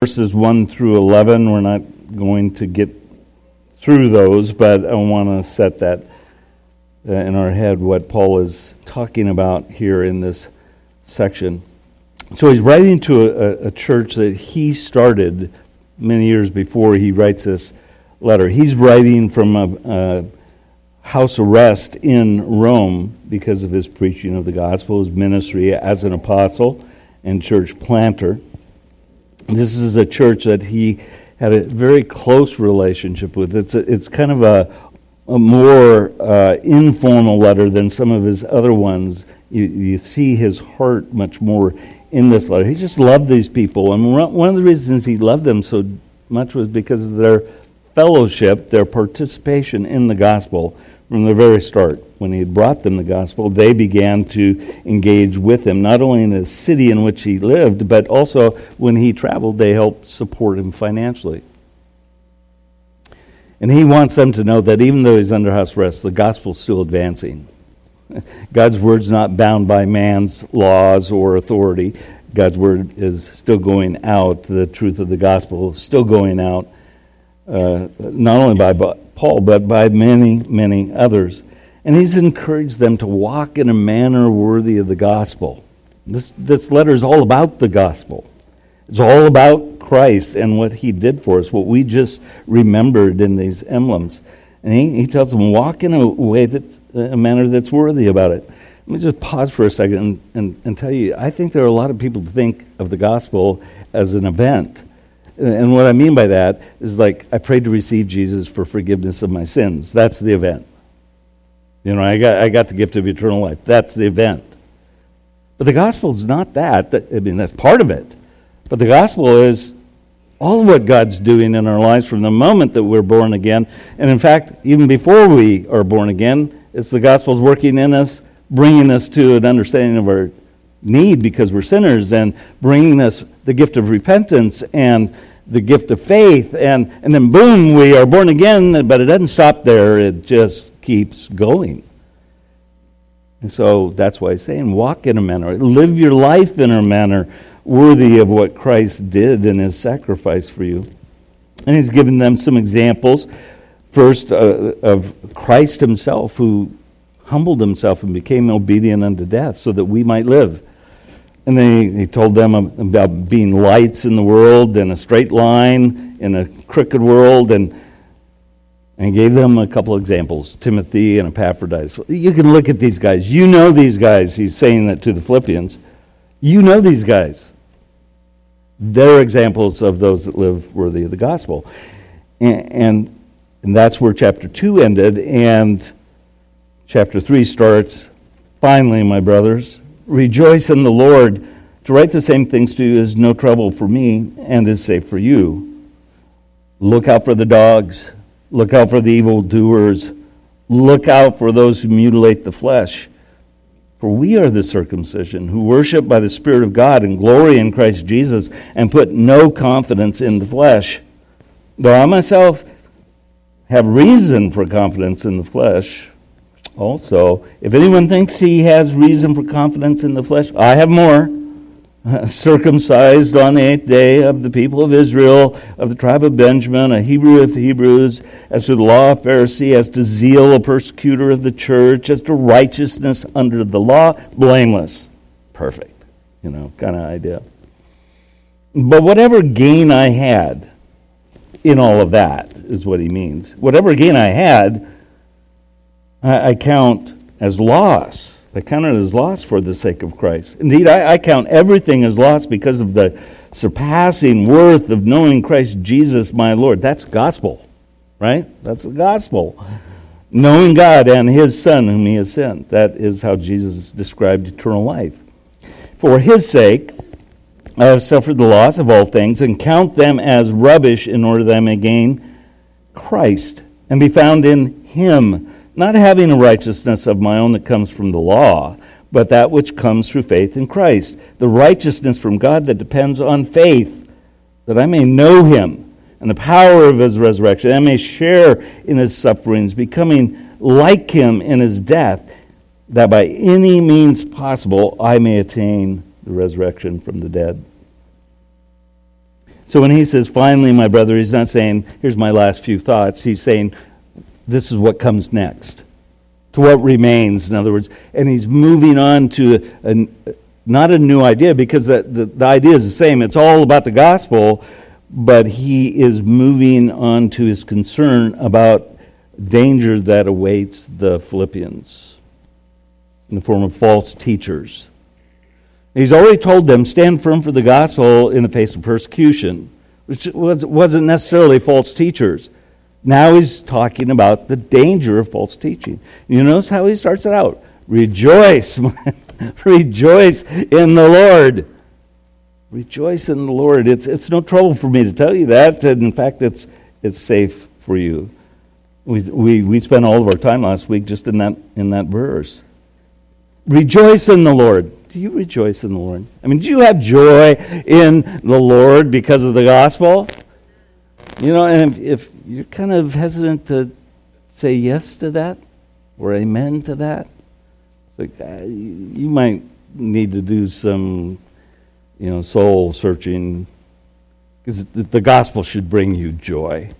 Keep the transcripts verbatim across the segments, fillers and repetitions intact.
verses one through eleven. We're not going to get through those, but I want to set that uh, in our head what Paul is talking about here in this section. So he's writing to a, a church that he started many years before he writes this letter. He's writing from a, a house arrest in Rome because of his preaching of the gospel, his ministry as an apostle and church planter. This is a church that he had a very close relationship with. It's a, it's kind of a, a more uh, informal letter than some of his other ones. You, you see his heart much more in this letter. He just loved these people, and one of the reasons he loved them so much was because of their fellowship, their participation in the gospel from the very start. When he had brought them the gospel, they began to engage with him, not only in the city in which he lived, but also when he traveled, they helped support him financially. And he wants them to know that even though he's under house arrest, the gospel's still advancing. God's word's not bound by man's laws or authority. God's word is still going out. The truth of the gospel is still going out, uh, not only by Paul, but by many, many others. And he's encouraged them to walk in a manner worthy of the gospel. This, this letter is all about the gospel. It's all about Christ and what he did for us, what we just remembered in these emblems. And he, he tells them, walk in a way that's a manner that's worthy about it. Let me just pause for a second and, and, and tell you, I think there are a lot of people who think of the gospel as an event. And what I mean by that is like, I prayed to receive Jesus for forgiveness of my sins. That's the event. You know, I got I got the gift of eternal life. That's the event. But the gospel is not that. I mean, that's part of it. But the gospel is all of what God's doing in our lives from the moment that we're born again. And in fact, even before we are born again, it's the gospel's working in us, bringing us to an understanding of our need because we're sinners, and bringing us the gift of repentance and the gift of faith. And, and then boom, we are born again, but it doesn't stop there. It just keeps going. And so that's why he's saying, walk in a manner, live your life in a manner worthy of what Christ did in his sacrifice for you. And he's given them some examples. First, uh, of Christ himself, who humbled himself and became obedient unto death so that we might live. And then he, he told them about being lights in the world, in a straight line, in a crooked world, and and gave them a couple examples, Timothy and Epaphroditus. You can look at these guys. You know these guys. He's saying that to the Philippians. You know these guys. They're examples of those that live worthy of the gospel. And, and, and that's where chapter two ended. And chapter three starts, finally, my brothers, rejoice in the Lord. To write the same things to you is no trouble for me and is safe for you. Look out for the dogs. Look out for the evildoers. Look out for those who mutilate the flesh. For we are the circumcision, who worship by the Spirit of God and glory in Christ Jesus, and put no confidence in the flesh. Though I myself have reason for confidence in the flesh, also, if anyone thinks he has reason for confidence in the flesh, I have more. Circumcised on the eighth day, of the people of Israel, of the tribe of Benjamin, a Hebrew of Hebrews, as to the law, a Pharisee, as to zeal, a persecutor of the church, as to righteousness under the law, blameless. Perfect, you know, kind of idea. But whatever gain I had in all of that is what he means. Whatever gain I had, I, I count as loss. I count it as loss for the sake of Christ. Indeed, I, I count everything as loss because of the surpassing worth of knowing Christ Jesus my Lord. That's gospel, right? That's the gospel. Knowing God and his Son whom he has sent. That is how Jesus described eternal life. For his sake, I have suffered the loss of all things and count them as rubbish in order that I may gain Christ and be found in him, not having a righteousness of my own that comes from the law, but that which comes through faith in Christ, the righteousness from God that depends on faith, that I may know him and the power of his resurrection, and I may share in his sufferings, becoming like him in his death, that by any means possible I may attain the resurrection from the dead. So when he says, finally, my brother, he's not saying, here's my last few thoughts. He's saying, this is what comes next, to what remains, in other words. And he's moving on to a, a, not a new idea, because the, the, the idea is the same. It's all about the gospel, but he is moving on to his concern about danger that awaits the Philippians in the form of false teachers. He's already told them, stand firm for the gospel in the face of persecution, which was, wasn't necessarily false teachers. Now he's talking about the danger of false teaching. You notice how he starts it out. Rejoice, rejoice in the Lord. Rejoice in the Lord. It's it's no trouble for me to tell you that. And in fact, it's it's safe for you. We we we spent all of our time last week just in that in that verse. Rejoice in the Lord. Do you rejoice in the Lord? I mean, do you have joy in the Lord because of the gospel? You know, and if, if you're kind of hesitant to say yes to that or amen to that, it's like uh, you might need to do some, you know, soul searching, because the, the gospel should bring you joy.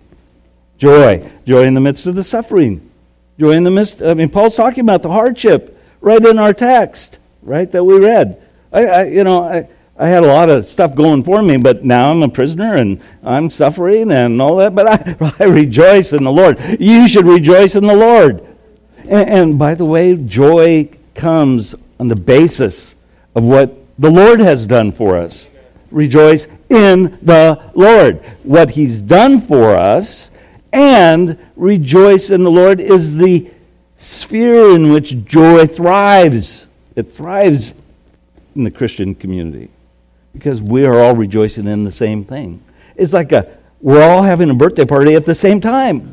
Joy. Joy in the midst of the suffering. Joy in the midst, I mean, Paul's talking about the hardship right in our text, right, that we read. I, I you know, I, I had a lot of stuff going for me, but now I'm a prisoner and I'm suffering and all that, but I, I rejoice in the Lord. You should rejoice in the Lord. And, and by the way, joy comes on the basis of what the Lord has done for us. Rejoice in the Lord. What He's done for us, and rejoice in the Lord is the sphere in which joy thrives. It thrives in the Christian community because we are all rejoicing in the same thing. It's like a we're all having a birthday party at the same time.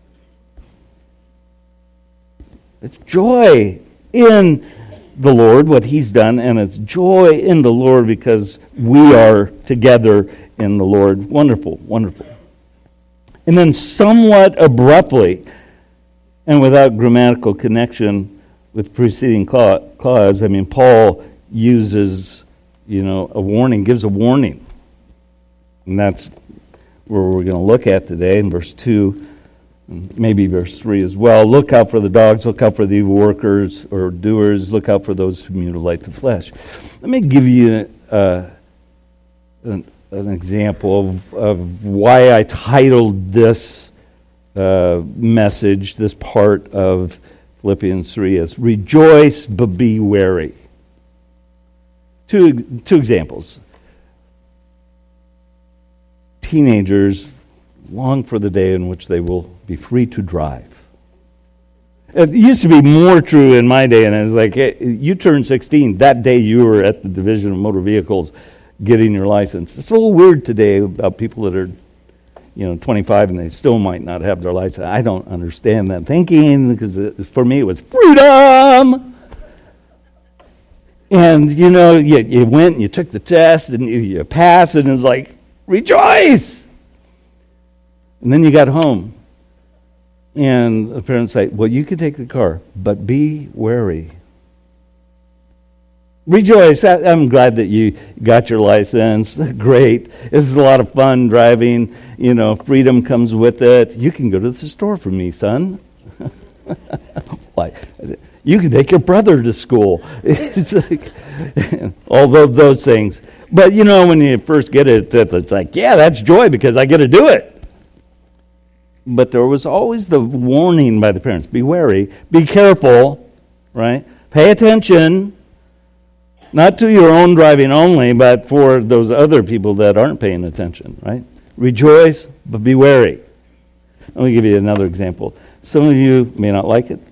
It's joy in the Lord, what He's done, and it's joy in the Lord because we are together in the Lord. Wonderful, wonderful. And then somewhat abruptly, and without grammatical connection with preceding clause, I mean, Paul uses, you know, a warning, gives a warning. And that's where we're going to look at today in verse two, and maybe verse three as well. Look out for the dogs, look out for the evil workers or doers, look out for those who mutilate the flesh. Let me give you uh, an, an example of, of why I titled this uh, message, this part of Philippians three, as Rejoice but be wary. Two, two examples. Teenagers long for the day in which they will be free to drive. It used to be more true in my day, and it's like, hey, you turned sixteen, that day you were at the Division of Motor Vehicles getting your license. It's a little weird today about people that are, you know, twenty-five and they still might not have their license. I don't understand that thinking, because it, for me it was freedom! And, you know, you, you went and you took the test and you, you passed, and it's like, rejoice! And then you got home, and the parents say, well, you can take the car, but be wary. Rejoice. I'm glad that you got your license. Great. It's a lot of fun driving. You know, freedom comes with it. You can go to the store for me, son. Why? You can take your brother to school. It's like, all those things. But, you know, when you first get it, it's like, yeah, that's joy because I get to do it. But there was always the warning by the parents, be wary, be careful, right? Pay attention, not to your own driving only, but for those other people that aren't paying attention, right? Rejoice, but be wary. Let me give you another example. Some of you may not like it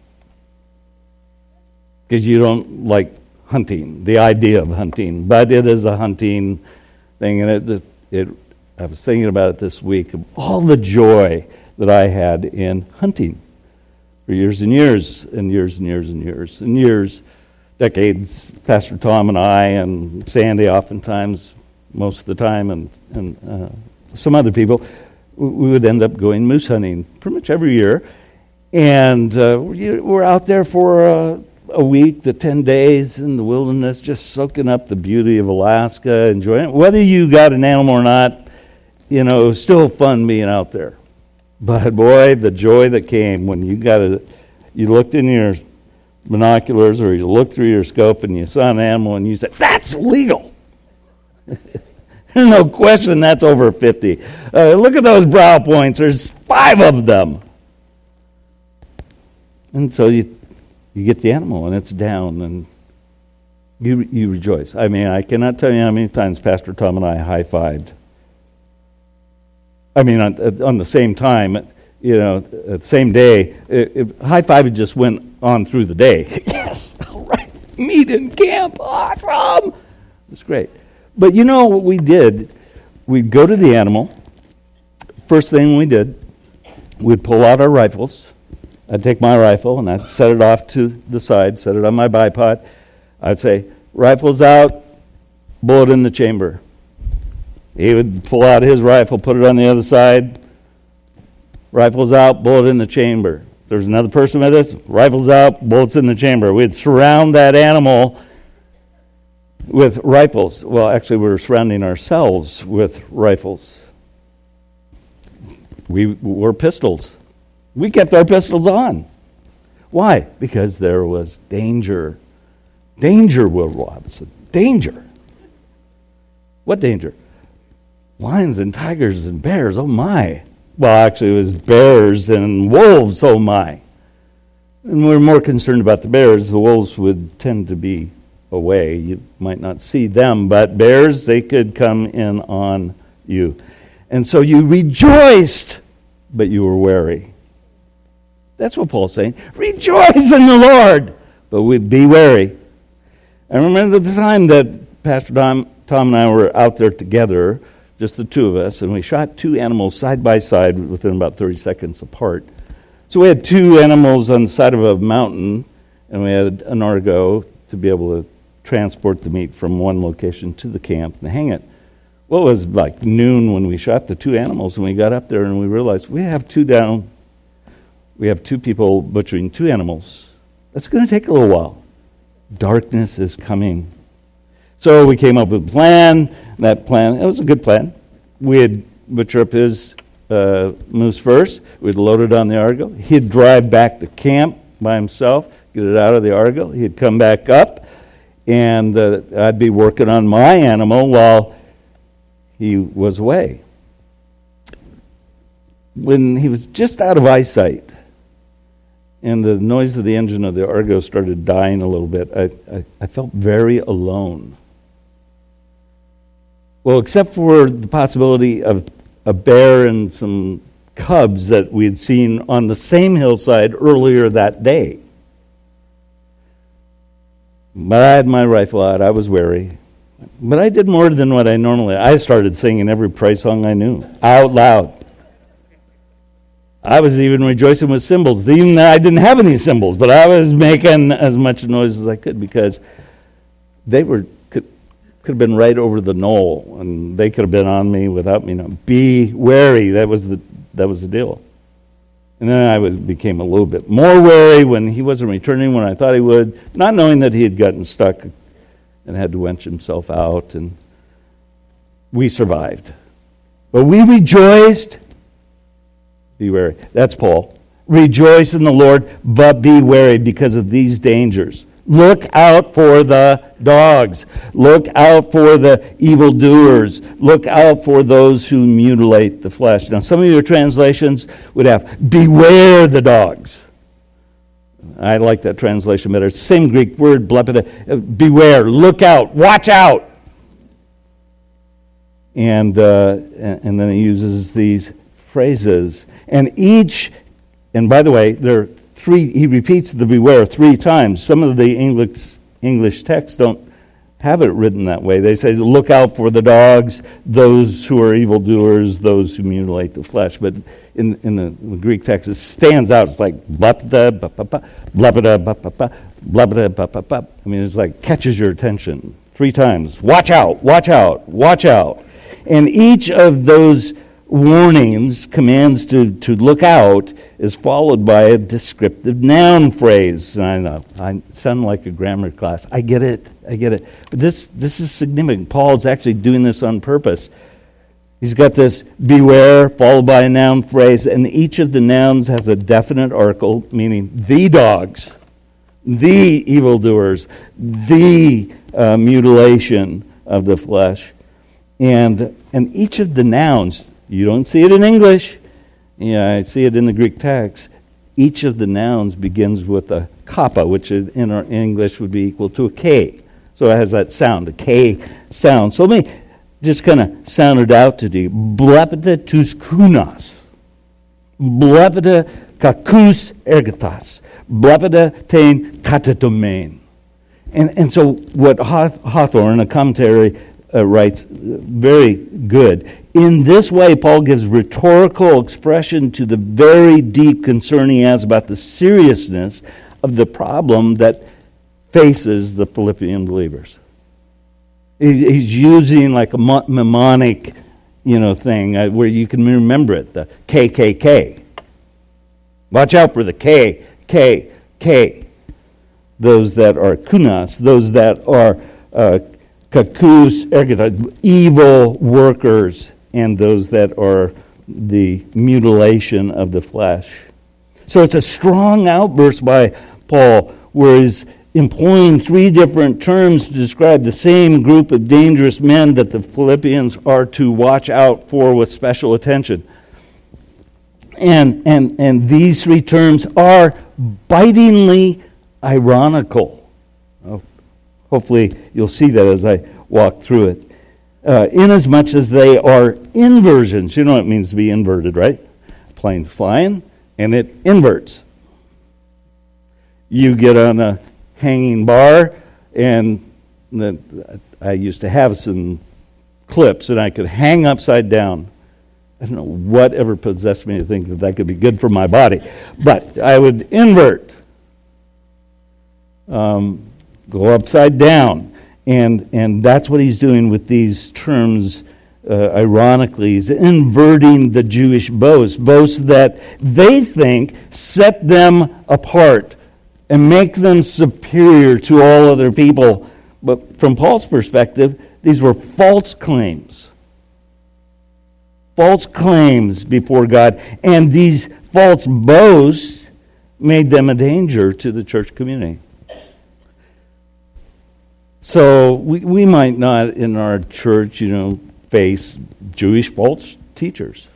because you don't like hunting, the idea of hunting, but it is a hunting thing, and it, it I was thinking about it this week, of all the joy that I had in hunting for years and years and years and years and years and years, decades. Pastor Tom and I and Sandy oftentimes, most of the time, and, and uh, some other people, we would end up going moose hunting pretty much every year. And uh, we're out there for a, a week to ten days in the wilderness, just soaking up the beauty of Alaska, enjoying it. Whether you got an animal or not, you know, it was still fun being out there. But boy, the joy that came when you got a, you looked in your binoculars or you looked through your scope and you saw an animal and you said, "That's legal." There's no question that's over fifty. Uh, look at those brow points. There's five of them. And so you you get the animal and it's down and you you rejoice. I mean, I cannot tell you how many times Pastor Tom and I high-fived. I mean, on, on the same time, you know, the same day. It, it, high-five just went on through the day. Yes, all right. Meet in camp. Awesome. It's great. But you know what we did? We'd go to the animal. First thing we did, we'd pull out our rifles. I'd take my rifle and I'd set it off to the side, set it on my bipod. I'd say, "Rifle's out, bullet in the chamber." He would pull out his rifle, put it on the other side. "Rifle's out, bullet in the chamber." If there's another person with us, "Rifle's out, bullets in the chamber." We'd surround that animal with rifles. Well, actually, we were surrounding ourselves with rifles. We wore pistols. We kept our pistols on. Why? Because there was danger. Danger, Will Robinson. Danger. What danger? Lions and tigers and bears. Oh my. Well, actually, it was bears and wolves. Oh my. And we were more concerned about the bears. The wolves would tend to be away. You might not see them, but bears, they could come in on you. And so you rejoiced, but you were wary. That's what Paul's saying. Rejoice in the Lord, but we be wary. I remember the time that Pastor Tom, Tom and I were out there together, just the two of us, and we shot two animals side by side within about thirty seconds apart. So we had two animals on the side of a mountain, and we had an Argo to be able to transport the meat from one location to the camp and hang it. Well, it was like noon when we shot the two animals, and we got up there and we realized we have two down. We have two people butchering two animals. That's going to take a little while. Darkness is coming. So we came up with a plan. That plan, it was a good plan. We'd butcher up his uh, moose first. We'd load it on the Argo. He'd drive back to camp by himself, get it out of the Argo. He'd come back up, and uh, I'd be working on my animal while he was away. When he was just out of eyesight, and the noise of the engine of the Argo started dying a little bit, I, I, I felt very alone. Well, except for the possibility of a bear and some cubs that we had seen on the same hillside earlier that day. But I had my rifle out. I was wary. But I did more than what I normally... I started singing every praise song I knew, out loud. I was even rejoicing with cymbals. Even though I didn't have any cymbals, but I was making as much noise as I could because they were could, could have been right over the knoll, and they could have been on me without me knowing. Be wary. That was the that was the deal. And then I was, became a little bit more wary when he wasn't returning when I thought he would, not knowing that he had gotten stuck and had to wench himself out, and we survived. But we rejoiced. Be wary. That's Paul. Rejoice in the Lord, but be wary because of these dangers. Look out for the dogs. Look out for the evildoers. Look out for those who mutilate the flesh. Now, some of your translations would have, beware the dogs. I like that translation better. Same Greek word, blepida. Beware. Look out. Watch out. And, uh, and then he uses these phrases. And each, and by the way, there are three, he repeats the beware three times. Some of the English English texts don't have it written that way. They say, look out for the dogs, those who are evildoers, those who mutilate the flesh. But in, in the, the Greek text, it stands out. It's like, blapida, ba-ba-ba, blapida, ba-ba-ba, blapida, ba-ba-ba. I mean, it's like catches your attention three times. Watch out, watch out, watch out. And each of those warnings, commands to, to look out, is followed by a descriptive noun phrase. I know, I sound like a grammar class. I get it, I get it. But this, this is significant. Paul's actually doing this on purpose. He's got this beware followed by a noun phrase, and each of the nouns has a definite article, meaning the dogs, the evildoers, the uh, mutilation of the flesh. And and each of the nouns, you don't see it in English, yeah, I see it in the Greek text. Each of the nouns begins with a kappa, which in our English would be equal to a K. So it has that sound, a K sound. So let me just kind of sound it out to you. Blepeta tus kunas. Blepeta kakus ergatas. Blepeta tein katatomein. And and so what Hawthorne, a commentary, uh, writes, very good. In this way, Paul gives rhetorical expression to the very deep concern he has about the seriousness of the problem that faces the Philippian believers. He's using like a mnemonic, you know, thing uh, where you can remember it, the K K K. Watch out for the K, K, K. Those that are kunas, those that are uh, kakus, ergata, evil workers, and those that are the mutilation of the flesh. So it's a strong outburst by Paul, where he's employing three different terms to describe the same group of dangerous men that the Philippians are to watch out for with special attention. And and and these three terms are bitingly ironical. Oh, hopefully you'll see that as I walk through it. Uh, inasmuch as they are inversions. You know what it means to be inverted, right? Plane's flying, and it inverts. You get on a hanging bar, and the, I used to have some clips, and I could hang upside down. I don't know whatever possessed me to think that that could be good for my body, but I would invert, um, go upside down, and and that's what he's doing with these terms. Uh, ironically, he's inverting the Jewish boast, boasts that they think set them apart and make them superior to all other people. But from Paul's perspective, these were false claims. False claims before God. And these false boasts made them a danger to the church community. So we, we might not in our church, you know, face Jewish false teachers.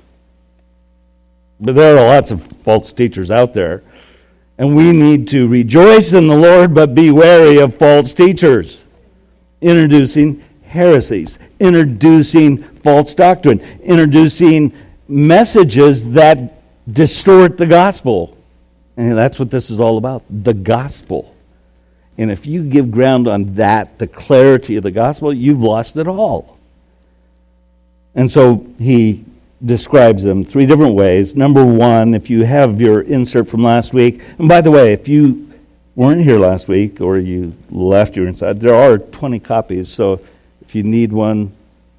But there are lots of false teachers out there. And we need to rejoice in the Lord, but be wary of false teachers, introducing heresies, introducing false doctrine, introducing messages that distort the gospel. And that's what this is all about, the gospel. And if you give ground on that, the clarity of the gospel, you've lost it all. And so he describes them three different ways. Number one, if you have your insert from last week, and by the way, if you weren't here last week or you left your inside, there are twenty copies, so if you need one,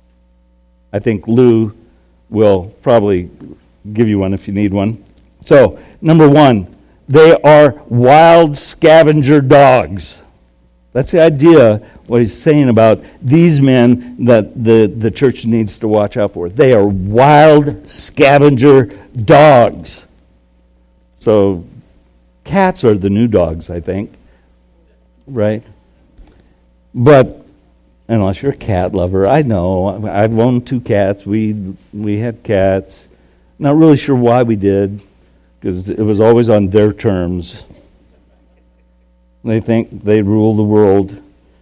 I think Lou will probably give you one if you need one. So, number one, they are wild scavenger dogs. That's the idea, what he's saying about these men that the, the church needs to watch out for. They are wild scavenger dogs. So, cats are the new dogs, I think. Right? But, unless you're a cat lover, I know. I've owned two cats. We we had cats. Not really sure why we did, because it was always on their terms. They think they rule the world.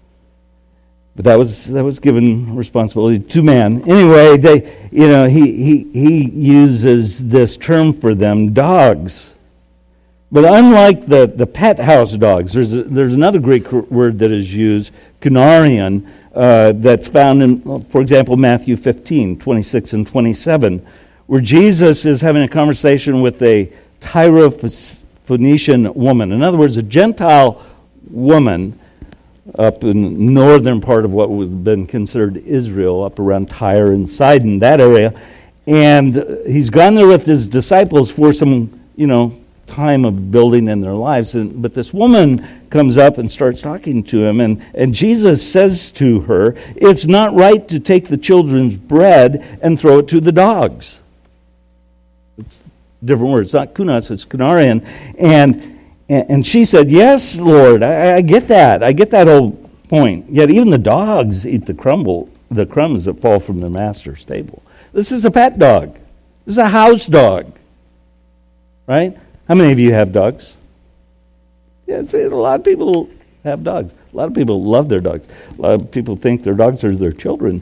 But that was that was given responsibility to man. Anyway, they you know, he he he uses this term for them, dogs. But unlike the, the pet house dogs, there's a, there's another Greek word that is used, kunarion, uh, that's found in, for example, Matthew fifteen, twenty-six and twenty-seven, where Jesus is having a conversation with a Tyrophoenician woman. In other words, a Gentile woman up in the northern part of what would have been considered Israel, up around Tyre and Sidon, that area. And he's gone there with his disciples for some, you know, time of building in their lives. And, but this woman comes up and starts talking to him. And, and Jesus says to her, it's not right to take the children's bread and throw it to the dogs. It's different words. It's not kunas, it's kunarian. And, and she said, yes, Lord, I, I get that. I get that whole point. Yet even the dogs eat the crumble, the crumbs that fall from their master's table. This is a pet dog. This is a house dog. Right? How many of you have dogs? Yeah, a lot of people have dogs. A lot of people love their dogs. A lot of people think their dogs are their children.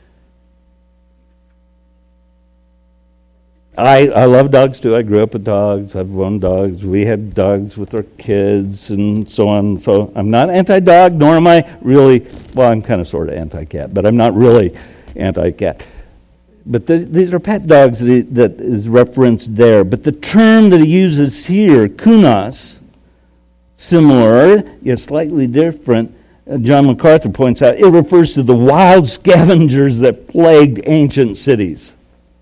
I, I love dogs too. I grew up with dogs. I've owned dogs. We had dogs with our kids and so on. So I'm not anti-dog, nor am I really, well, I'm kind of sort of anti-cat, but I'm not really anti-cat. But th- these are pet dogs that, he, that is referenced there. But the term that he uses here, kunas, similar, yet slightly different, uh, John MacArthur points out, it refers to the wild scavengers that plagued ancient cities.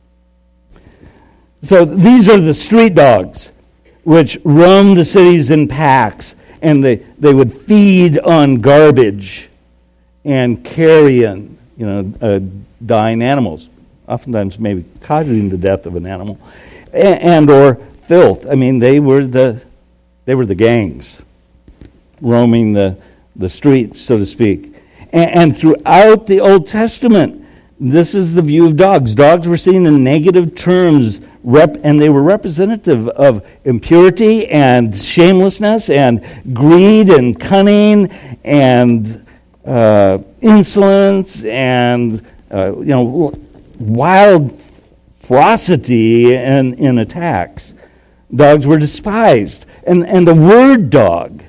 So these are the street dogs, which roamed the cities in packs, and they, they would feed on garbage and carrion, you know, uh, dying animals. Oftentimes maybe causing the death of an animal, and, and or filth. I mean, they were the they were the gangs roaming the the streets, so to speak. And, and throughout the Old Testament, this is the view of dogs. Dogs were seen in negative terms, rep, and they were representative of impurity and shamelessness and greed and cunning and uh, insolence and uh, you know. wild ferocity in, in attacks. Dogs were despised. And, and the word dog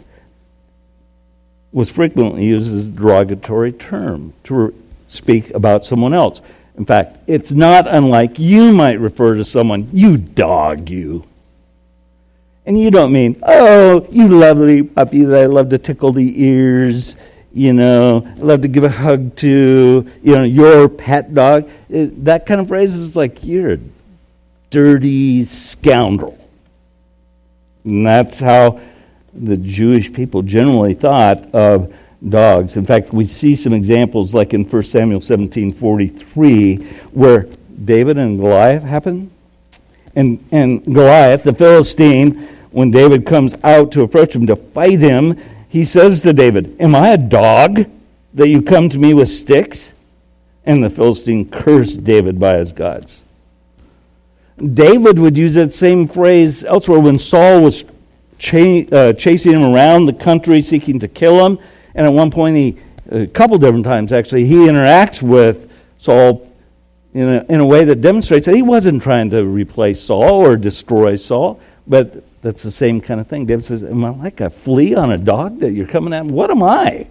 was frequently used as a derogatory term to speak about someone else. In fact, it's not unlike you might refer to someone, you dog, you. And you don't mean, oh, you lovely puppy that I love to tickle the ears, you know, I love to give a hug to, you know, your pet dog. It, that kind of phrase is like, you're a dirty scoundrel. And that's how the Jewish people generally thought of dogs. In fact, we see some examples like in First Samuel seventeen forty-three where David and Goliath happen. And, and Goliath, the Philistine, when David comes out to approach him to fight him, he says to David, am I a dog that you come to me with sticks? And the Philistine cursed David by his gods. David would use that same phrase elsewhere when Saul was cha- uh, chasing him around the country seeking to kill him. And at one point, he, a couple different times actually, he interacts with Saul in a, in a way that demonstrates that he wasn't trying to replace Saul or destroy Saul, but that's the same kind of thing. David says, am I like a flea on a dog that you're coming at? What am I?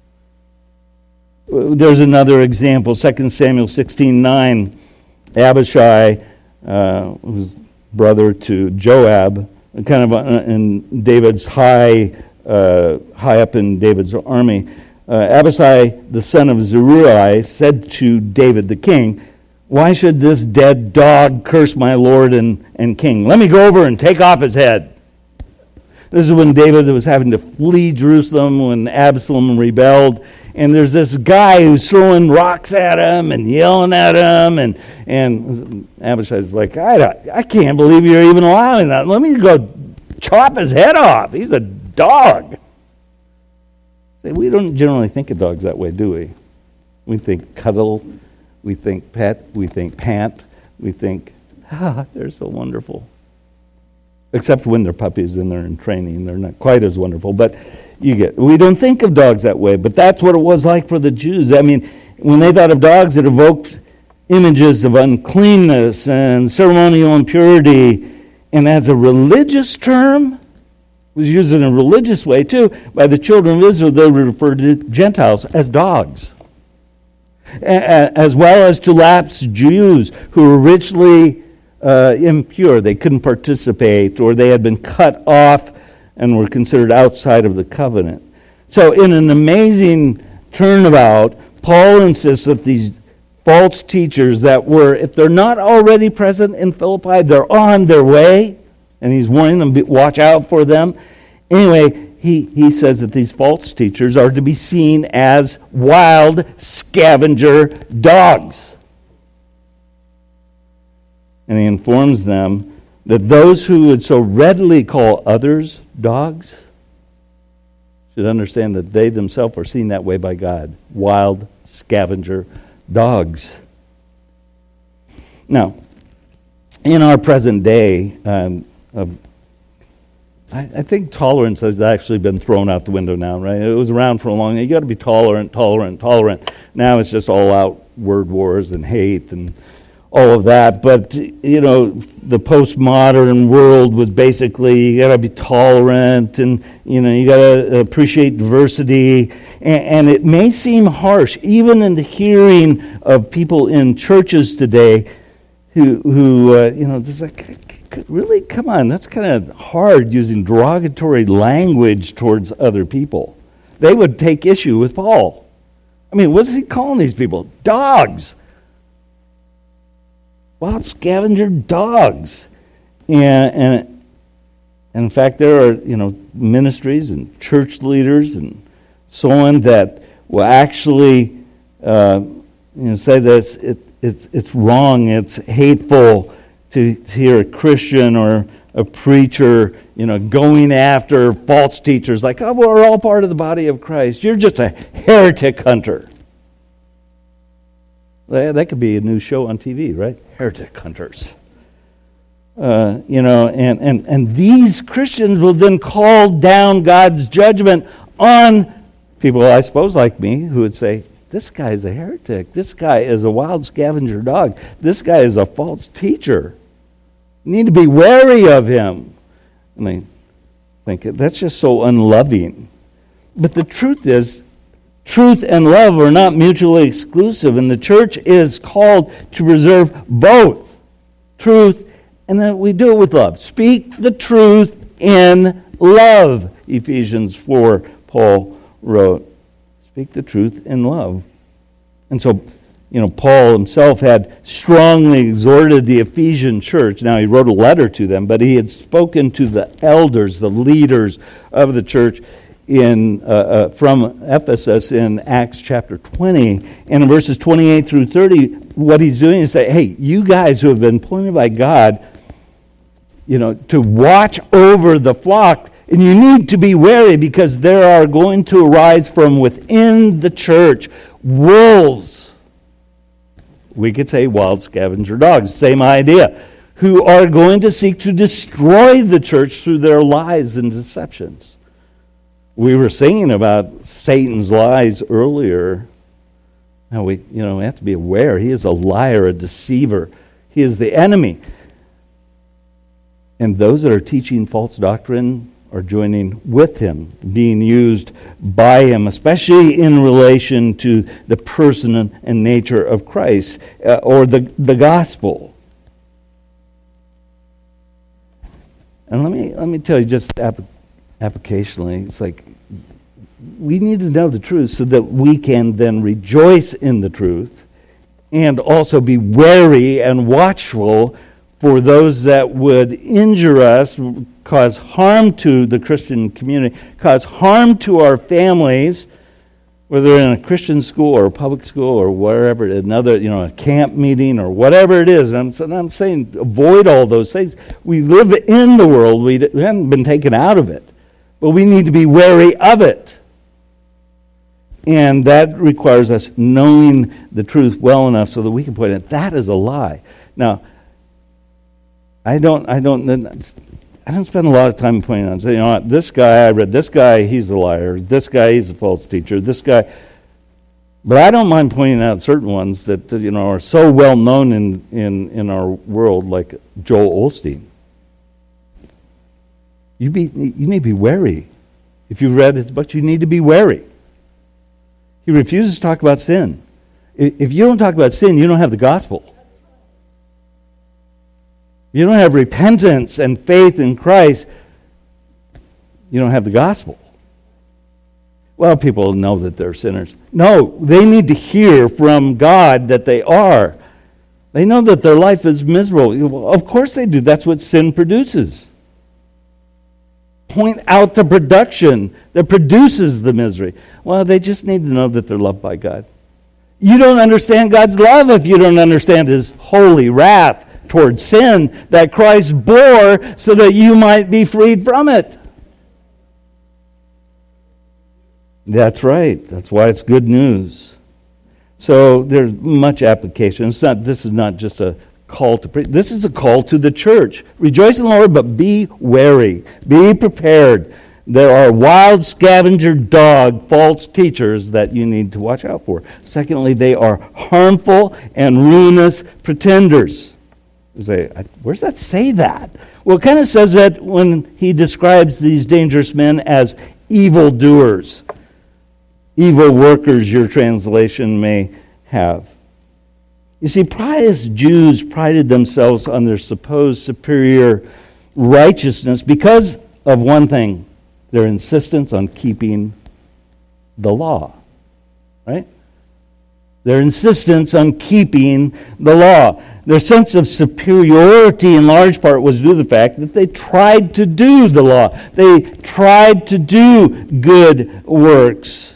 There's another example, Second Samuel sixteen nine. Abishai, uh, who's brother to Joab, kind of in David's high, uh, high up in David's army. Uh, Abishai, the son of Zeruiah, said to David the king, why should this dead dog curse my Lord and, and king? Let me go over and take off his head. This is when David was having to flee Jerusalem when Absalom rebelled. And there's this guy who's throwing rocks at him and yelling at him. And, and Abishai's like, I, I can't believe you're even allowing that. Let me go chop his head off. He's a dog. See, we don't generally think of dogs that way, do we? We think cuddle. We think pet, we think pant, we think, ah, they're so wonderful. Except when they're puppies and they're in training, they're not quite as wonderful. But you get, we don't think of dogs that way, but that's what it was like for the Jews. I mean, when they thought of dogs, it evoked images of uncleanness and ceremonial impurity. And as a religious term, it was used in a religious way too. By the children of Israel, they were referred to Gentiles as dogs. As well as to lapsed Jews who were ritually uh, impure. They couldn't participate, or they had been cut off and were considered outside of the covenant. So in an amazing turnabout, Paul insists that these false teachers that were, if they're not already present in Philippi, they're on their way, and he's warning them, watch out for them. Anyway, he, he says that these false teachers are to be seen as wild scavenger dogs. And he informs them that those who would so readily call others dogs should understand that they themselves are seen that way by God. Wild scavenger dogs. Now, in our present day, um, uh, I, I think tolerance has actually been thrown out the window now, right? It was around for a long time. You got to be tolerant, tolerant, tolerant. Now it's just all out word wars and hate and all of that. But, you know, the postmodern world was basically you got to be tolerant and, you know, you got to appreciate diversity. And, and it may seem harsh, even in the hearing of people in churches today who, who uh, you know, just like, really, come on, that's kind of hard using derogatory language towards other people. They would take issue with Paul. I mean, what's he calling these people? Dogs. Wild scavenger dogs. And, and, and in fact, there are, you know, ministries and church leaders and so on that will actually, uh, you know, say that it, it's, it's wrong, it's hateful to, to hear a Christian or a preacher, you know, going after false teachers like, oh, we're all part of the body of Christ. You're just a heretic hunter. That could be a new show on T V, right? Heretic hunters. Uh, you know, and, and, and these Christians will then call down God's judgment on people, I suppose, like me, who would say, this guy is a heretic. This guy is a wild scavenger dog. This guy is a false teacher. You need to be wary of him. And I think that's just so unloving. But the truth is, truth and love are not mutually exclusive, and the church is called to preserve both truth and then we do it with love. Speak the truth in love, Ephesians four, Paul wrote. Speak the truth in love. And so, you know, Paul himself had strongly exhorted the Ephesian church. Now, he wrote a letter to them, but he had spoken to the elders, the leaders of the church in uh, uh, from Ephesus in Acts chapter twenty. And in verses twenty-eight through thirty, what he's doing is say, hey, you guys who have been appointed by God, you know, to watch over the flock, and you need to be wary because there are going to arise from within the church wolves. We could say wild scavenger dogs, same idea, who are going to seek to destroy the church through their lies and deceptions. We were singing about Satan's lies earlier. Now we, you know, we have to be aware. He is a liar, a deceiver. He is the enemy. And those that are teaching false doctrine are joining with him, being used by him, especially in relation to the person and nature of Christ uh, or the, the gospel. And let me let me tell you just app- applicationally, it's like we need to know the truth so that we can then rejoice in the truth and also be wary and watchful for those that would injure us, cause harm to the Christian community, cause harm to our families, whether in a Christian school or a public school or wherever, another, you know, a camp meeting or whatever it is. And I'm, I'm saying avoid all those things. We live in the world. We haven't been taken out of it. But we need to be wary of it. And that requires us knowing the truth well enough so that we can point out that is a lie. Now, I don't, I don't, I don't spend a lot of time pointing out, saying, you know what, this guy, I read this guy, he's a liar. This guy, he's a false teacher. This guy, but I don't mind pointing out certain ones that, you know, are so well known in, in, in our world, like Joel Osteen. You be, you need to be wary. If you've read his book, you need to be wary. He refuses to talk about sin. If you don't talk about sin, you don't have the gospel. You don't have repentance and faith in Christ, you don't have the gospel. Well, people know that they're sinners. No, they need to hear from God that they are. They know that their life is miserable. Well, of course they do. That's what sin produces. point out the production that produces the misery. Well, they just need to know that they're loved by God. You don't understand God's love if you don't understand His holy wrath towards sin that Christ bore so that you might be freed from it. That's right. That's why it's good news. So there's much application. It's not. This is not just a call to preach. This is a call to the church. Rejoice in the Lord, but be wary. Be prepared. There are wild scavenger dog false teachers that you need to watch out for. Secondly, they are harmful and ruinous pretenders. You say, where does that say that? Well, it kind of says that when he describes these dangerous men as evildoers. Evil workers, your translation may have. You see, pious Jews prided themselves on their supposed superior righteousness because of one thing, their insistence on keeping the law. Right? Their insistence on keeping the law. Their sense of superiority in large part was due to the fact that they tried to do the law. They tried to do good works.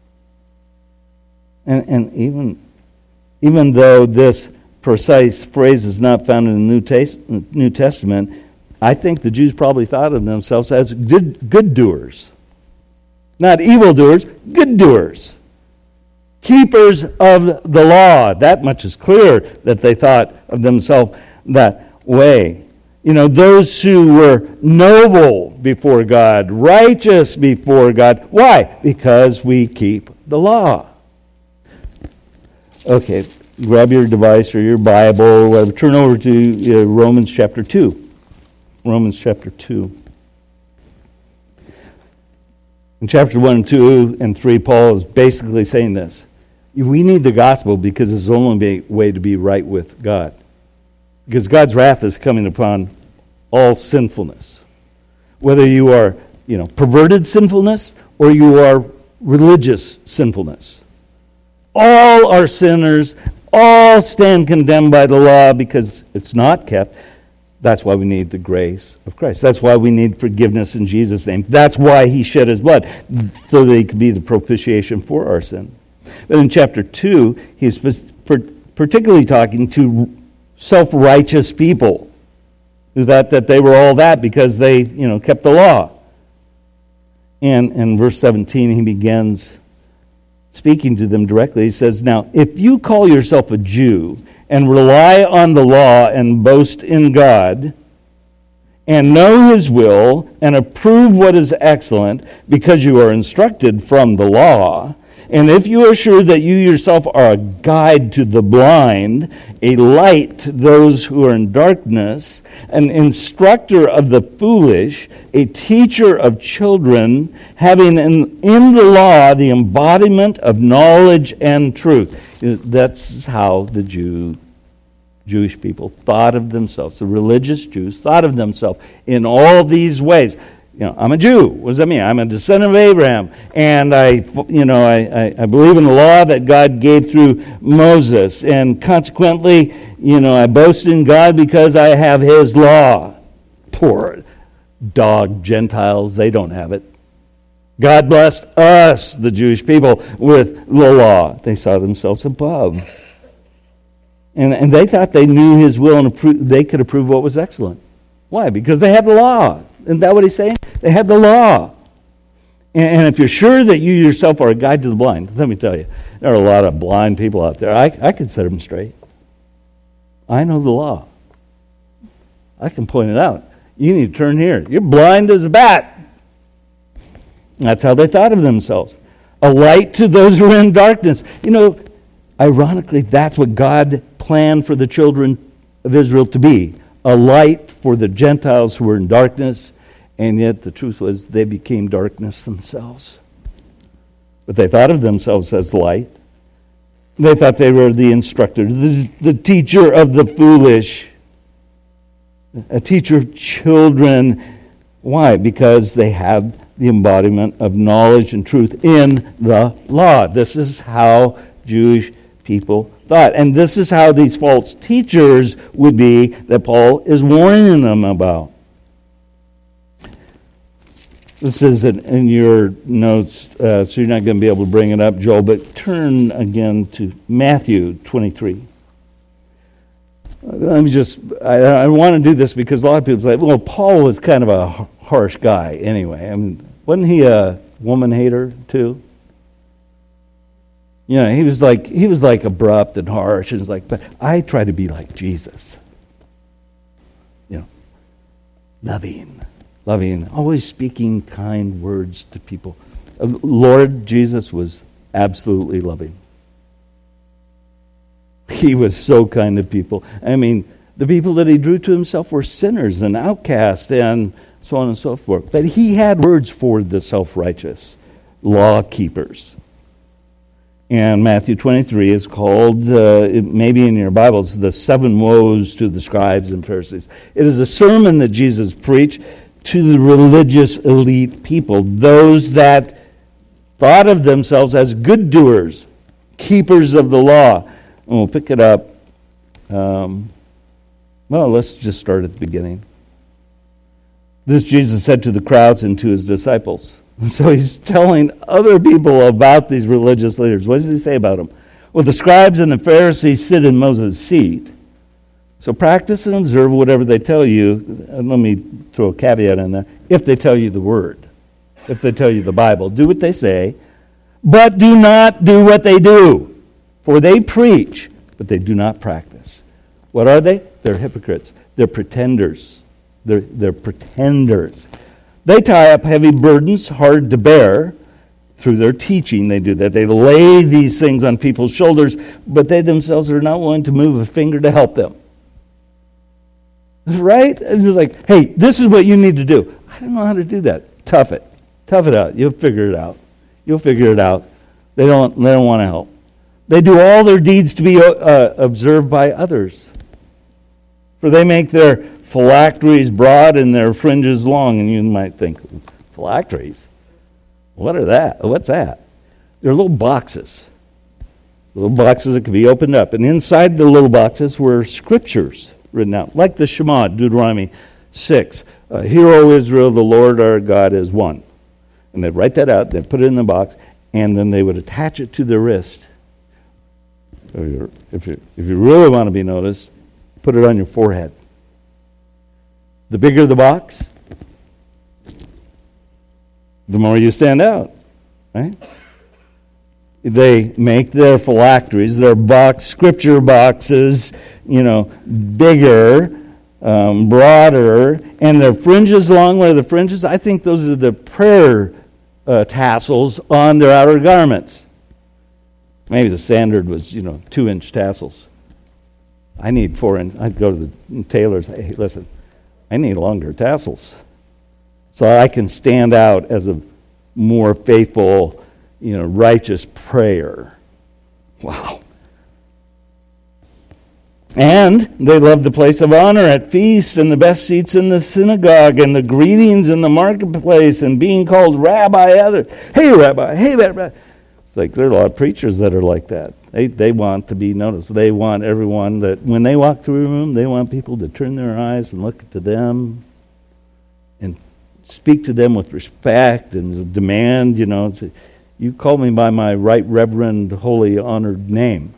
And, and even, even though this precise phrase is not found in the New, Tas- New Testament, I think the Jews probably thought of themselves as good, good doers. Not evildoers, good doers. Keepers of the law. That much is clear that they thought of themselves that way. You know, those who were noble before God, righteous before God. Why? Because we keep the law. Okay, grab your device or your Bible or whatever. Turn over to uh, Romans chapter two. Romans chapter two. In chapter one and two and three, Paul is basically saying this. We need the gospel because it's the only way to be right with God. Because God's wrath is coming upon all sinfulness. Whether you are, you know, perverted sinfulness or you are religious sinfulness. All are sinners. All stand condemned by the law because it's not kept. That's why we need the grace of Christ. That's why we need forgiveness in Jesus' name. That's why He shed His blood, so that He could be the propitiation for our sin. But in chapter two, He's particularly talking to self-righteous people who thought that they were all that because they, you know, kept the law. And in verse seventeen, he begins speaking to them directly. He says, now, if you call yourself a Jew and rely on the law and boast in God and know His will and approve what is excellent because you are instructed from the law, and if you are sure that you yourself are a guide to the blind, a light to those who are in darkness, an instructor of the foolish, a teacher of children, having in, in the law the embodiment of knowledge and truth. That's how the Jew, Jewish people thought of themselves. The religious Jews thought of themselves in all these ways. You know, I'm a Jew. What does that mean? I'm a descendant of Abraham, and I, you know, I, I, I believe in the law that God gave through Moses, and consequently, you know, I boast in God because I have His law. Poor dog Gentiles, they don't have it. God blessed us, the Jewish people, with the law. They saw themselves above, and and they thought they knew His will and appro- they could approve what was excellent. Why? Because they had the law. Isn't that what he's saying? They had the law. And if you're sure that you yourself are a guide to the blind, let me tell you, there are a lot of blind people out there. I, I can set them straight. I know the law. I can point it out. You need to turn here. You're blind as a bat. That's how they thought of themselves. A light to those who are in darkness. You know, ironically, that's what God planned for the children of Israel to be. A light for the Gentiles who were in darkness. And yet the truth was they became darkness themselves. But they thought of themselves as light. They thought they were the instructor, the, the teacher of the foolish, a teacher of children. Why? Because they had the embodiment of knowledge and truth in the law. This is how Jewish people thought. And this is how these false teachers would be that Paul is warning them about. This isn't in your notes, uh, so you're not going to be able to bring it up, Joel, but turn again to Matthew twenty-three. Let me just, I, I want to do this because a lot of people say, well, Paul was kind of a harsh guy anyway. I mean, wasn't he a woman hater too? You know, he was like, he was like abrupt and harsh, and it's like, but I try to be like Jesus. You know, loving, loving, always speaking kind words to people. Lord Jesus was absolutely loving. He was so kind to people. I mean, the people that he drew to himself were sinners and outcasts and so on and so forth. But he had words for the self-righteous, law keepers. And Matthew twenty-three is called, uh, maybe in your Bibles, the seven woes to the scribes and Pharisees. It is a sermon that Jesus preached to the religious elite people, those that thought of themselves as good doers, keepers of the law. And we'll pick it up. Um, well, let's just start at the beginning. This Jesus said to the crowds and to his disciples. And so he's telling other people about these religious leaders. What does he say about them? Well, the scribes and the Pharisees sit in Moses' seat. So practice and observe whatever they tell you. And let me throw a caveat in there. If they tell you the word. If they tell you the Bible. Do what they say. But do not do what they do. For they preach, but they do not practice. What are they? They're hypocrites. They're pretenders. They're, they're pretenders. They tie up heavy burdens, hard to bear. Through their teaching, they do that. They lay these things on people's shoulders, but they themselves are not willing to move a finger to help them. Right? It's just like, hey, this is what you need to do. I don't know how to do that. Tough it. Tough it out. You'll figure it out. You'll figure it out. They don't, they don't want to help. They do all their deeds to be uh, observed by others. For they make their phylacteries broad and their fringes long. And you might think, phylacteries? What are that? What's that? They're little boxes. Little boxes that can be opened up. And inside the little boxes were scriptures written out. Like the Shema, Deuteronomy six. Uh, Hear, O Israel, the Lord our God is one. And they'd write that out, they'd put it in the box, and then they would attach it to their wrist. If you if you if you really want to be noticed, put it on your forehead. The bigger the box, the more you stand out, right? They make their phylacteries, their box, scripture boxes, you know, bigger, um, broader, and their fringes long. What are the fringes? I think those are the prayer uh, tassels on their outer garments. Maybe the standard was, you know, two-inch tassels. I need four inch. I'd go to the tailor and say, hey, listen, I need longer tassels so I can stand out as a more faithful, you know, righteous prayer. Wow. And they loved the place of honor at feasts and the best seats in the synagogue and the greetings in the marketplace and being called rabbi. Other, hey, rabbi, hey, rabbi. Like there are a lot of preachers that are like that. They they want to be noticed. They want everyone that when they walk through a room, they want people to turn their eyes and look to them and speak to them with respect and demand, you know, say, you call me by my right reverend, holy, honored name.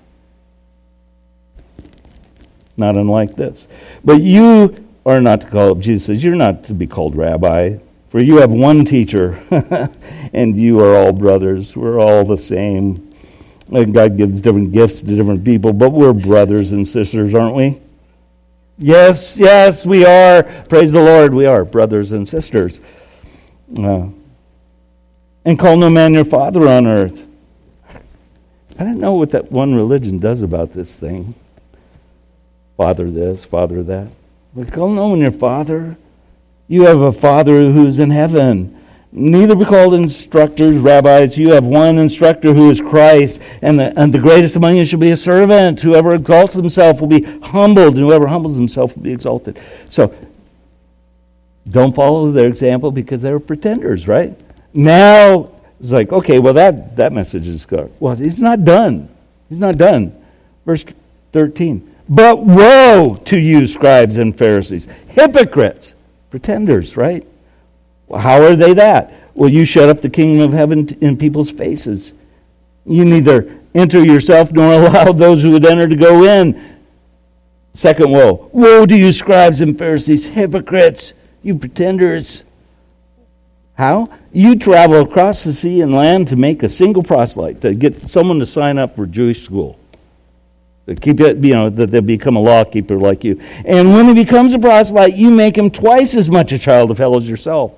Not unlike this. But you are not to call, Jesus says, you're not to be called rabbi. For you have one teacher, and you are all brothers. We're all the same. And God gives different gifts to different people, but we're brothers and sisters, aren't we? Yes, yes, we are. Praise the Lord, we are brothers and sisters. Uh, and call no man your father on earth. I don't know what that one religion does about this thing. Father this, father that. But call no one your father. You have a Father who's in heaven. Neither be called instructors, rabbis. You have one instructor who is Christ, and the, and the greatest among you shall be a servant. Whoever exalts himself will be humbled, and whoever humbles himself will be exalted. So, don't follow their example because they're pretenders, right? Now, it's like, okay, well, that, that message is good. Well, he's not done. He's not done. Verse thirteen. But woe to you, scribes and Pharisees, hypocrites! Pretenders, right? Well, how are they that? Well, you shut up the kingdom of heaven in people's faces. You neither enter yourself nor allow those who would enter to go in. Second woe. Woe to you, scribes and Pharisees, hypocrites, you pretenders. How? You travel across the sea and land to make a single proselyte, to get someone to sign up for Jewish school. To keep it, you know, that they'll become a law keeper like you. And when he becomes a proselyte, you make him twice as much a child of hell as yourself.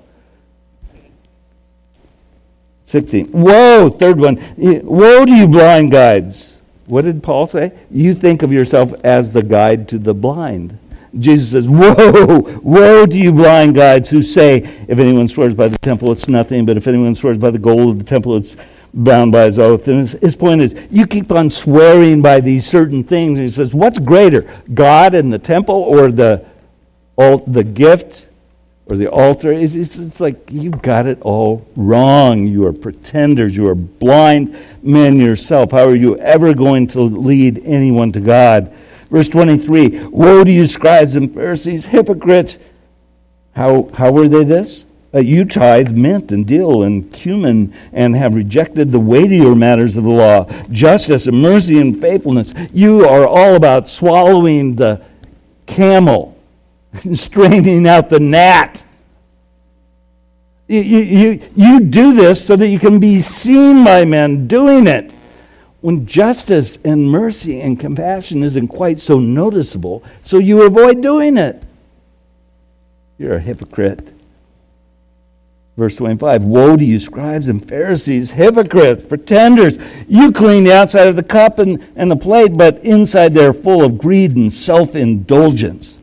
sixteen. Woe, third one. Woe to you, blind guides. What did Paul say? You think of yourself as the guide to the blind. Jesus says, woe, woe to you, blind guides, who say, if anyone swears by the temple, it's nothing, but if anyone swears by the gold of the temple, it's bound by his oath. And his, his point is, you keep on swearing by these certain things. And he says, what's greater, God and the temple, or the the gift, or the altar? It's, it's, it's like, you've got it all wrong. You are pretenders. You are blind men yourself. How are you ever going to lead anyone to God? Verse twenty-three, woe to you, scribes and Pharisees, hypocrites. How, how were they this? Uh, you tithe mint and dill and cumin and have rejected the weightier matters of the law, justice and mercy and faithfulness. You are all about swallowing the camel and straining out the gnat. You, you, you, you do this so that you can be seen by men doing it. When justice and mercy and compassion isn't quite so noticeable, so you avoid doing it. You're a hypocrite. Verse twenty-five, woe to you, scribes and Pharisees, hypocrites, pretenders. You clean the outside of the cup and, and the plate, but inside they're full of greed and self-indulgence.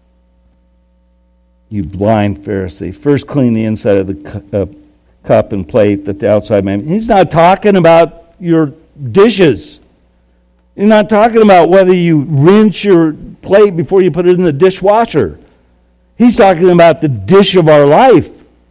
You blind Pharisee. First clean the inside of the cu- uh, cup and plate, that the outside may... He's not talking about your dishes. He's not talking about whether you rinse your plate before you put it in the dishwasher. He's talking about the dish of our life.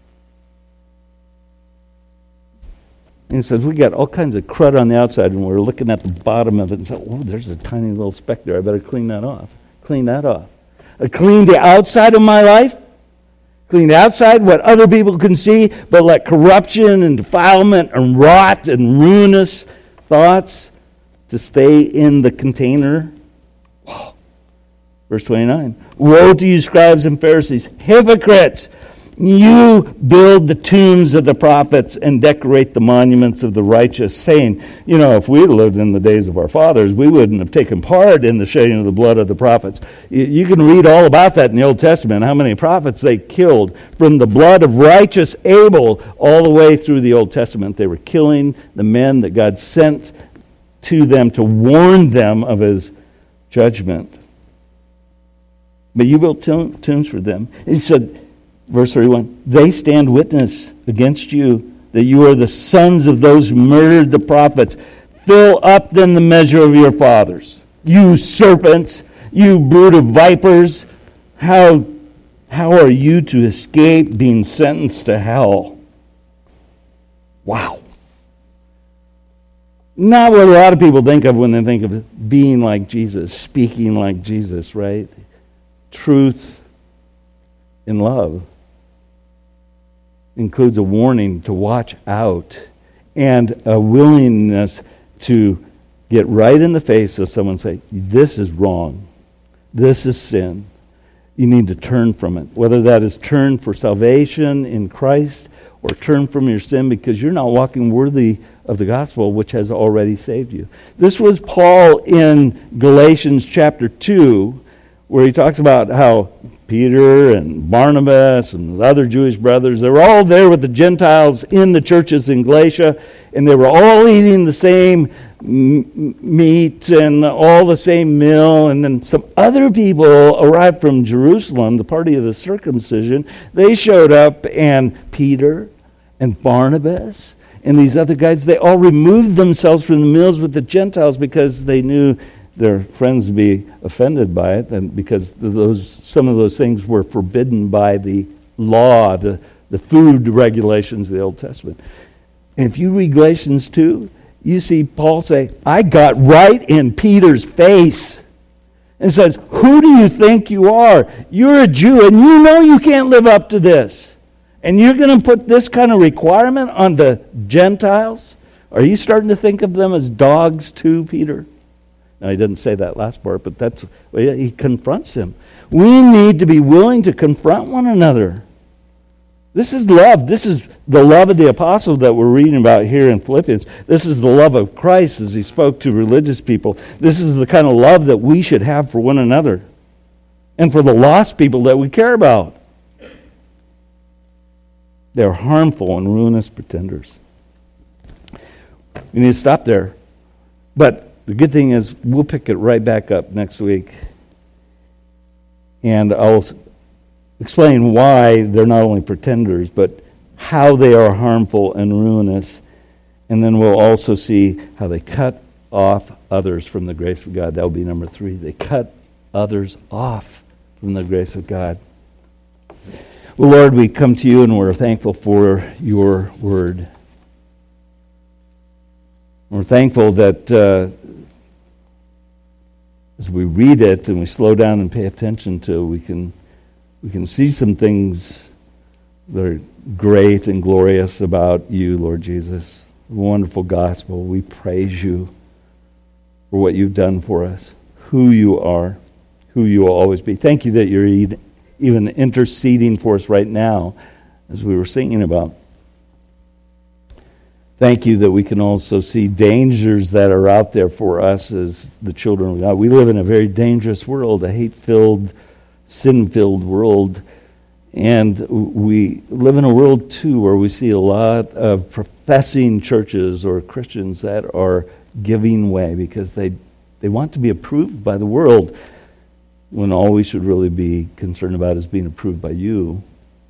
And he says, we got all kinds of crud on the outside, and we're looking at the bottom of it and say, oh, there's a tiny little speck there. I better clean that off. Clean that off. I clean the outside of my life. Clean the outside, what other people can see, but let corruption and defilement and rot and ruinous thoughts to stay in the container. Whoa. Verse twenty-nine. Woe to you, scribes and Pharisees, hypocrites! You build the tombs of the prophets and decorate the monuments of the righteous, saying, you know, if we had lived in the days of our fathers, we wouldn't have taken part in the shedding of the blood of the prophets. You can read all about that in the Old Testament, how many prophets they killed from the blood of righteous Abel all the way through the Old Testament. They were killing the men that God sent to them to warn them of his judgment. But you built tombs for them. He said, verse thirty-one, they stand witness against you that you are the sons of those who murdered the prophets. Fill up then the measure of your fathers. You serpents, you brood of vipers, how, how are you to escape being sentenced to hell? Wow. Not what a lot of people think of when they think of being like Jesus, speaking like Jesus, right? Truth in love includes a warning to watch out and a willingness to get right in the face of someone and say, this is wrong. This is sin. You need to turn from it. Whether that is turn for salvation in Christ or turn from your sin because you're not walking worthy of the gospel which has already saved you. This was Paul in Galatians chapter two, where he talks about how Peter and Barnabas and the other Jewish brothers, they were all there with the Gentiles in the churches in Galatia, and they were all eating the same m- meat and all the same meal. And then some other people arrived from Jerusalem, the party of the circumcision. They showed up, and Peter and Barnabas and these other guys, they all removed themselves from the meals with the Gentiles because they knew their friends would be offended by it, and because those some of those things were forbidden by the law, the, the food regulations of the Old Testament. And if you read Galatians two, you see Paul say, I got right in Peter's face and says, who do you think you are? You're a Jew, and you know you can't live up to this. And you're going to put this kind of requirement on the Gentiles? Are you starting to think of them as dogs too, Peter? Now, he didn't say that last part, but that's he confronts him. We need to be willing to confront one another. This is love. This is the love of the apostle that we're reading about here in Philippians. This is the love of Christ as he spoke to religious people. This is the kind of love that we should have for one another and for the lost people that we care about. They're harmful and ruinous pretenders. We need to stop there. But the good thing is we'll pick it right back up next week. And I'll explain why they're not only pretenders, but how they are harmful and ruinous. And then we'll also see how they cut off others from the grace of God. That will be number three. They cut others off from the grace of God. Well, Lord, we come to you and we're thankful for your word. We're thankful that uh, as we read it and we slow down and pay attention to, we can we can see some things that are great and glorious about you, Lord Jesus. Wonderful gospel. We praise you for what you've done for us, who you are, who you will always be. Thank you that you're even interceding for us right now, as we were singing about. Thank you that we can also see dangers that are out there for us as the children of God. We live in a very dangerous world, a hate-filled, sin-filled world. And we live in a world, too, where we see a lot of professing churches or Christians that are giving way because they, they want to be approved by the world, when all we should really be concerned about is being approved by you.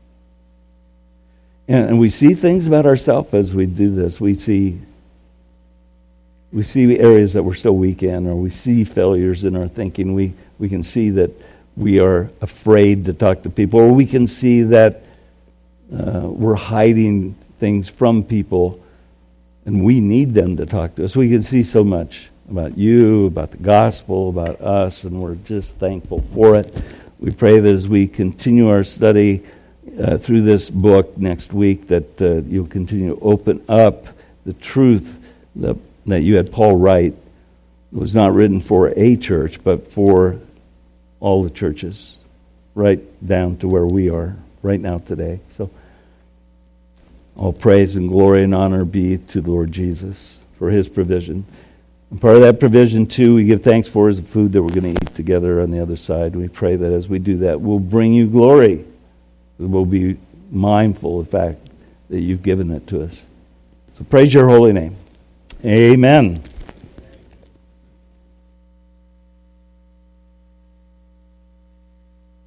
And, and we see things about ourselves as we do this. We see we see areas that we're still weak in, or we see failures in our thinking. We we can see that we are afraid to talk to people, or we can see that uh, we're hiding things from people, and we need them to talk to us. We can see so much about you, about the gospel, about us, and we're just thankful for it. We pray that as we continue our study uh, through this book next week, that uh, you'll continue to open up the truth that, that you had Paul write. It was not written for a church, but for all the churches, right down to where we are right now today. So all praise and glory and honor be to the Lord Jesus for his provision. And part of that provision, too, we give thanks for is the food that we're going to eat together on the other side. We pray that as we do that, we'll bring you glory. We'll be mindful of the fact that you've given it to us. So praise your holy name. Amen.